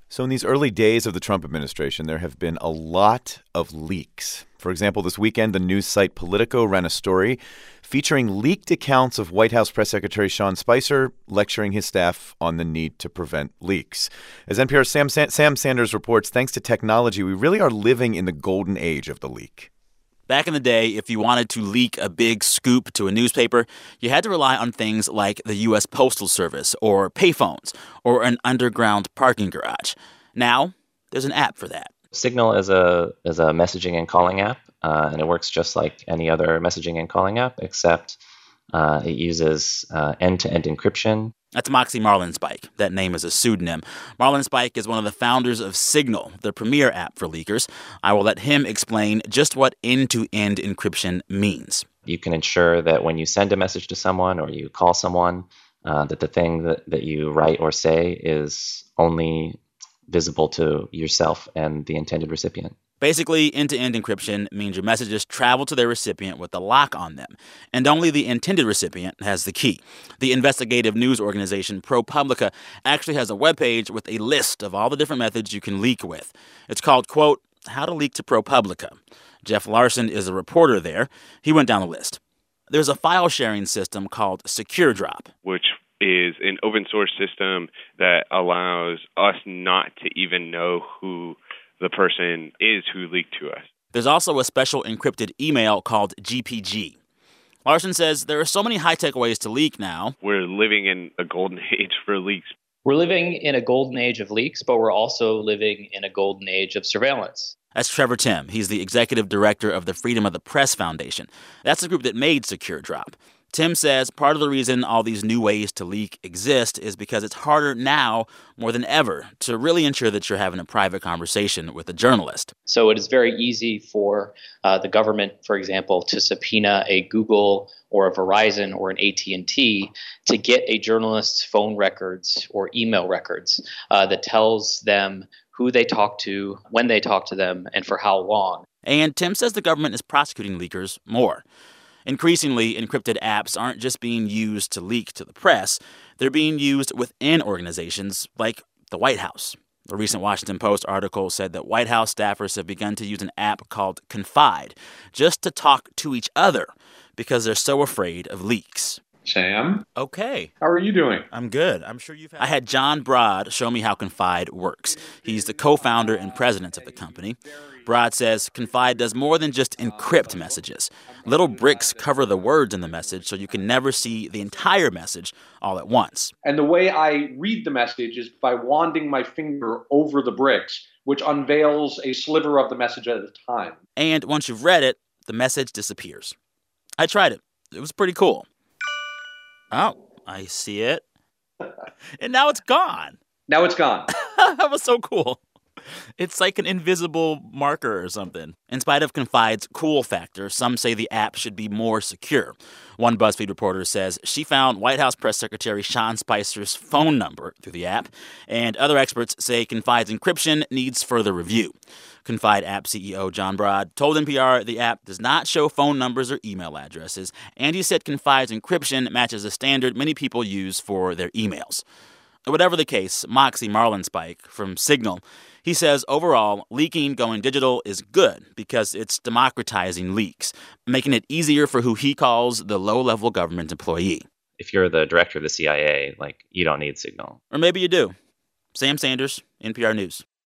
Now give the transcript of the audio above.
So in these early days of the Trump administration, there have been a lot of leaks. For example, this weekend, the news site Politico ran a story featuring leaked accounts of White House Press Secretary Sean Spicer lecturing his staff on the need to prevent leaks. As NPR's Sam Sanders reports, thanks to technology, we really are living in the golden age of the leak. Back in the day, if you wanted to leak a big scoop to a newspaper, you had to rely on things like the U.S. Postal Service or payphones or an underground parking garage. Now, there's an app for that. Signal is a messaging and calling app, and it works just like any other messaging and calling app, except it uses end-to-end encryption. That's Moxie Marlinspike. That name is a pseudonym. Marlinspike is one of the founders of Signal, the premier app for leakers. I will let him explain just what end-to-end encryption means. You can ensure that when you send a message to someone or you call someone, that the thing that you write or say is only visible to yourself and the intended recipient. Basically, end-to-end encryption means your messages travel to their recipient with a lock on them, and only the intended recipient has the key. The investigative news organization ProPublica actually has a webpage with a list of all the different methods you can leak with. It's called, quote, How to Leak to ProPublica. Jeff Larson is a reporter there. He went down the list. There's a file-sharing system called SecureDrop, which is an open source system that allows us not to even know who the person is who leaked to us. There's also a special encrypted email called GPG. Larson says there are so many high-tech ways to leak now. We're living in a golden age for leaks. We're living in a golden age of leaks, but we're also living in a golden age of surveillance. That's Trevor Timm. He's the executive director of the Freedom of the Press Foundation. That's the group that made SecureDrop. Tim says part of the reason all these new ways to leak exist is because it's harder now more than ever to really ensure that you're having a private conversation with a journalist. So it is very easy for the government, for example, to subpoena a Google or a Verizon or an AT&T to get a journalist's phone records or email records that tells them who they talk to, when they talk to them, and for how long. And Tim says the government is prosecuting leakers more. Increasingly, encrypted apps aren't just being used to leak to the press. They're being used within organizations like the White House. The recent Washington Post article said that White House staffers have begun to use an app called Confide just to talk to each other because they're so afraid of leaks. Sam? Okay. How are you doing? I'm good. I'm sure you've had... I had John Broad show me how Confide works. He's the co-founder and president of the company. Broad says Confide does more than just encrypt messages. Little bricks cover the words in the message so you can never see the entire message all at once. And the way I read the message is by wanding my finger over the bricks, which unveils a sliver of the message at a time. And once you've read it, the message disappears. I tried it. It was pretty cool. Oh, I see it. And now it's gone. Now it's gone. That was so cool. It's like an invisible marker or something. In spite of Confide's cool factor, some say the app should be more secure. One BuzzFeed reporter says she found White House Press Secretary Sean Spicer's phone number through the app, and other experts say Confide's encryption needs further review. Confide app CEO John Broad told NPR the app does not show phone numbers or email addresses, and he said Confide's encryption matches a standard many people use for their emails. Whatever the case, Moxie Marlinspike from Signal, he says overall, leaking going digital is good because it's democratizing leaks, making it easier for who he calls the low-level government employee. If you're the director of the CIA, you don't need Signal. Or maybe you do. Sam Sanders, NPR News.